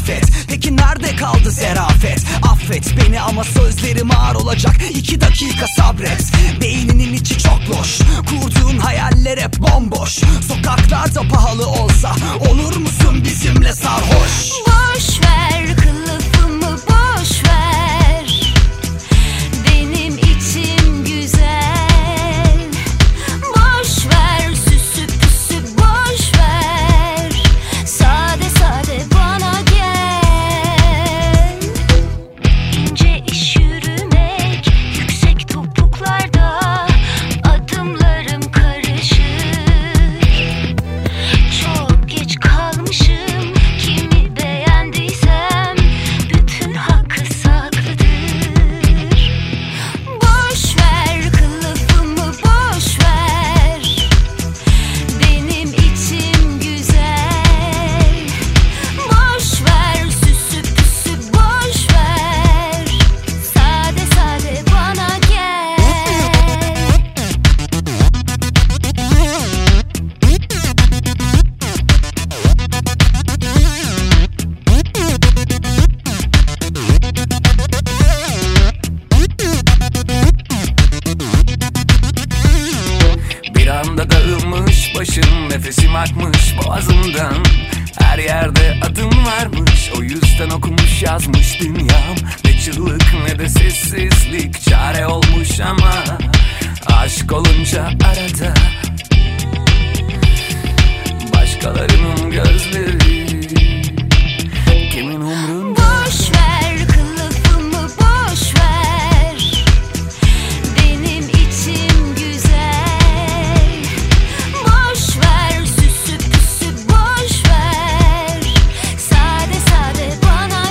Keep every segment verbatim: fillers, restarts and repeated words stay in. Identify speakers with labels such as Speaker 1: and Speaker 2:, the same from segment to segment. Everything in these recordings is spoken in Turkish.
Speaker 1: kıyafet. Peki nerede kaldı zerafet? Affet beni ama sözlerim ağır olacak. İki dakika sabret. Beyninin içi çok loş, kurduğun hayaller hep bomboş. Sokaklarda pahalı olsa olur musun bizimle sarhoş?
Speaker 2: Boş ver kılıfımı, boş ver. Benim içim güzel. Boş ver süsü püsü, boş ver. Sade sade bana gel. İnce iş yürümek, yüksek topuklarda adımlarım karışır. Çok geç kalmışım, kimi beğendiysem bütün hakkı saklıdır. Boş ver kılıfımı, boş ver. Benim içim güzel. Boş ver süsü püsü, boş ver. Sade sade bana gel.
Speaker 3: Bir anda dağılmış başım, nefesim akmış boğazımdan. Her yerde adım varmış, o yüzden okumuş yazmış dünyam. Ne çığlık ne de sessizlik çare olmuş ama aşk olunca arada başkalarının gözleri kimin umrunda?
Speaker 2: Boş ver kılıfımı, boş ver. Benim içim güzel. Boş ver süsü püsü, boş ver. Sade sade bana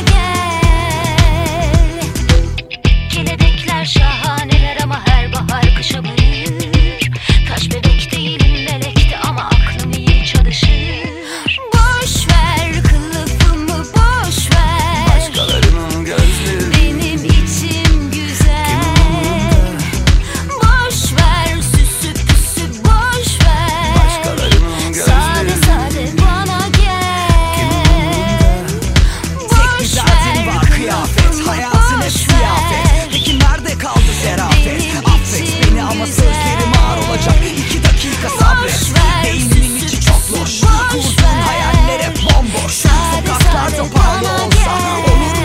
Speaker 2: gel. Kelebekler şahaneler ama her bahar kışa bayır. Taş bebek değilim melekte ama aklım iyi çalışır. Boş ver kılıfımı, boş ver.
Speaker 3: Başkalarının gözleri
Speaker 2: Benim içim güzel. Boş ver süsü püsü, boş ver.
Speaker 3: başkalarının
Speaker 2: Sade
Speaker 3: gözleri
Speaker 2: sade bana gel.
Speaker 1: Tek bir derdin var kıyafet, hayatın hep ziyafet. Peki nerede kaldı zerafet? Affet beni ama sözlerim ağır olacak. İki dakika sabret. Beyninin içi çok loş, kurduğun hayaller hep bomboş. Sokaklarda pahalı olsa olur